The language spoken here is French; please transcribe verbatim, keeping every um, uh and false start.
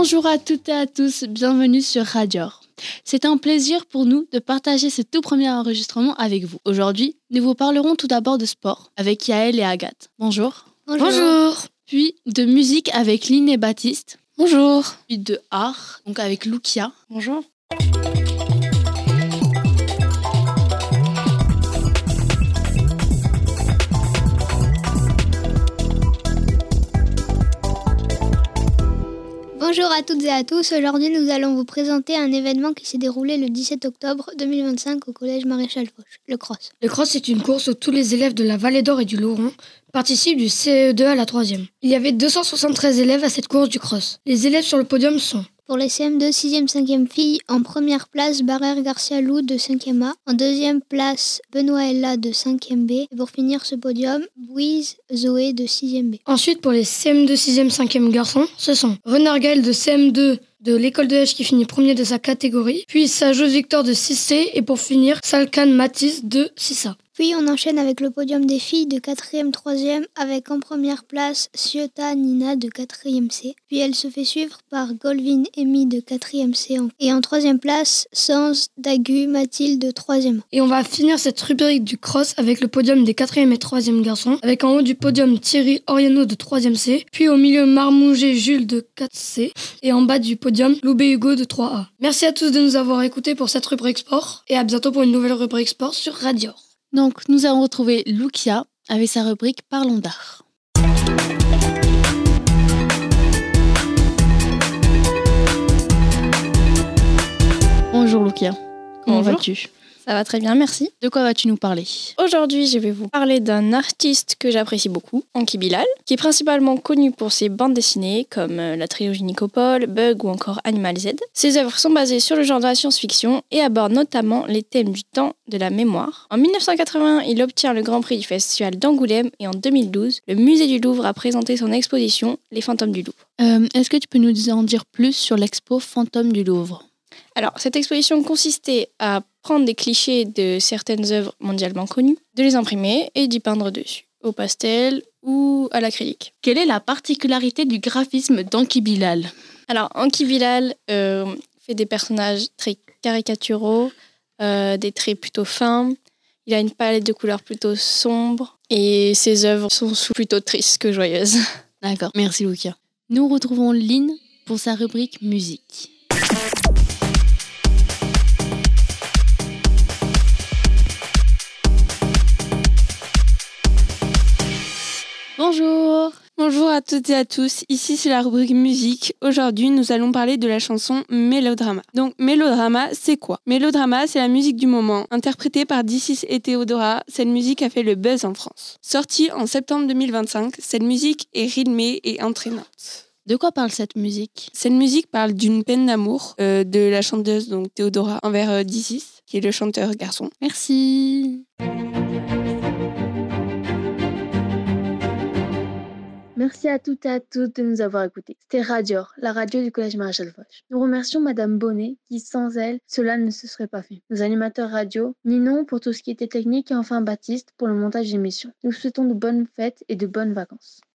Bonjour à toutes et à tous, bienvenue sur Radior. C'est un plaisir pour nous de partager ce tout premier enregistrement avec vous. Aujourd'hui, nous vous parlerons tout d'abord de sport avec Yael et Agathe. Bonjour. Bonjour. Bonjour. Puis de musique avec Lynn et Baptiste. Bonjour. Puis de art, donc avec Lucia. Bonjour. Bonjour à toutes et à tous, aujourd'hui nous allons vous présenter un événement qui s'est déroulé le dix-sept octobre deux mille vingt-cinq au collège Maréchal Foch, le cross. Le cross est une course où tous les élèves de la Vallée d'Or et du Laurent participent du C E deux à la troisième. Il y avait deux cent soixante-treize élèves à cette course du cross. Les élèves sur le podium sont... Pour les C M deux, sixième, cinquième filles, en première place, Barère Garcia Lou de cinquième A. En deuxième place, Benoît Ella de cinquième B. Et pour finir ce podium, Bouise Zoé de sixième B. Ensuite, pour les C M deux, sixième, cinquième garçons, ce sont Renard Gaël de C M deux de l'école de H qui finit premier de sa catégorie. Puis Sajos Victor de six C. Et pour finir, Salkan Mathis de six A. Puis on enchaîne avec le podium des filles de quatrième, troisième, avec en première place Ciota Nina de quatrième C. Puis elle se fait suivre par Golvin Amy de quatrième C. Et en troisième place, Sans Dagu Mathilde de troisième. Et on va finir cette rubrique du cross avec le podium des quatrième et troisième garçons, avec en haut du podium Thierry Oriano de troisième C, puis au milieu Marmougé Jules de quatre C, et en bas du podium Loubé Hugo de trois A. Merci à tous de nous avoir écoutés pour cette rubrique sport, et à bientôt pour une nouvelle rubrique sport sur Radior. Donc, nous avons retrouvé Lucia avec sa rubrique Parlons d'art. Bonjour Lucia, comment Bonjour. vas-tu ? Ça va très bien, merci. De quoi vas-tu nous parler ? Aujourd'hui, je vais vous parler d'un artiste que j'apprécie beaucoup, Anki Bilal, qui est principalement connu pour ses bandes dessinées comme euh, la trilogie Nicopole, Bug ou encore Animal Z. Ses œuvres sont basées sur le genre de la science-fiction et abordent notamment les thèmes du temps, de la mémoire. En dix-neuf cent quatre-vingts, il obtient le Grand Prix du Festival d'Angoulême et en deux mille douze, le Musée du Louvre a présenté son exposition Les Fantômes du Louvre. Euh, est-ce que tu peux nous en dire plus sur l'expo Fantômes du Louvre ? Alors, cette exposition consistait à prendre des clichés de certaines œuvres mondialement connues, de les imprimer et d'y peindre dessus, au pastel ou à l'acrylique. Quelle est la particularité du graphisme d'Anki Bilal ? Alors, Anki Bilal euh, fait des personnages très caricaturaux, euh, des traits plutôt fins, il a une palette de couleurs plutôt sombre et ses œuvres sont plutôt tristes que joyeuses. D'accord, merci Lucia. Nous retrouvons Lynn pour sa rubrique musique. Bonjour. Bonjour à toutes et à tous, ici c'est la rubrique musique. Aujourd'hui nous allons parler de la chanson Mélodrama. Donc Mélodrama c'est quoi ? Mélodrama c'est la musique du moment, interprétée par D six et Théodora. Cette musique a fait le buzz en France. Sortie en septembre deux mille vingt-cinq, cette musique est rythmée et entraînante. De quoi parle cette musique ? Cette musique parle d'une peine d'amour euh, de la chanteuse donc Théodora envers euh, D six, qui est le chanteur garçon. Merci. Merci à toutes et à tous de nous avoir écoutés. C'était Radior, la radio du collège Maréchal Foch. Nous remercions Madame Bonnet, qui sans elle, cela ne se serait pas fait. Nos animateurs radio, Ninon pour tout ce qui était technique et enfin Baptiste pour le montage d'émission. Nous vous souhaitons de bonnes fêtes et de bonnes vacances.